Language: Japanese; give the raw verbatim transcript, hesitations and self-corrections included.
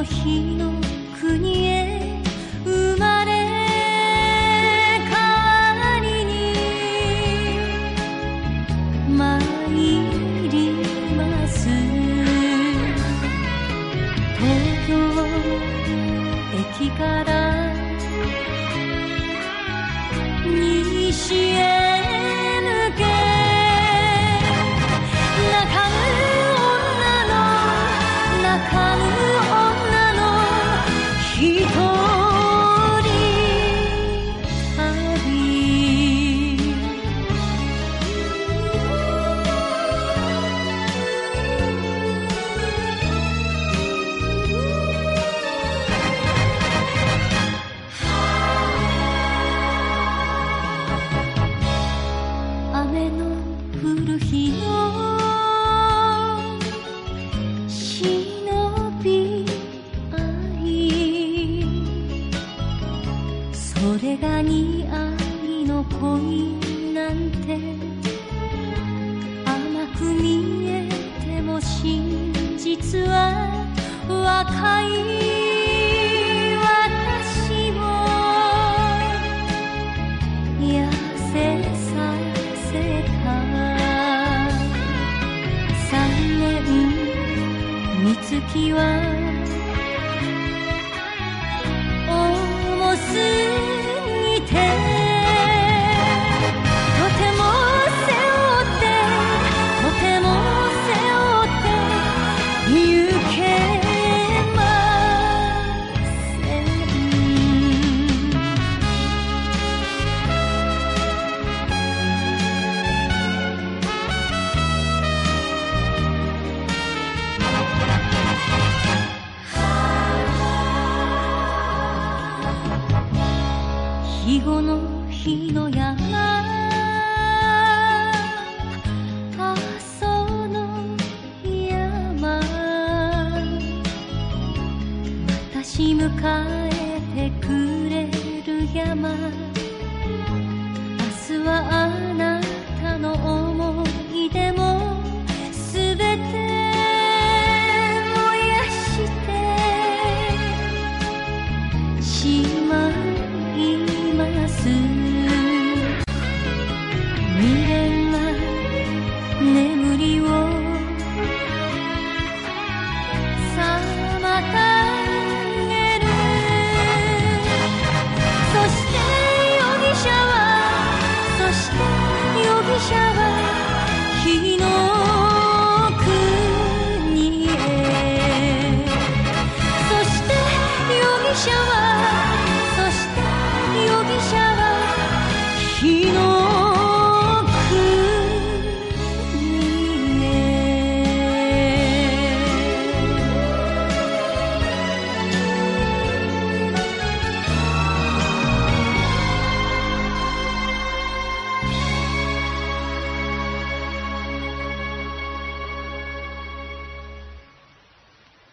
日の国へ生まれ変わりに参ります東京駅から西へ抜け泣かぬ女の泣かぬ女の一人旅雨の降る日の忍び合いそれが似合いの恋なんて甘く見えても真実は若い私を痩せさせた三年三月は重すぎてとても背負ってとても背負って行けません肥後の日の山阿蘇の山私迎えてくれる山明日はあなたの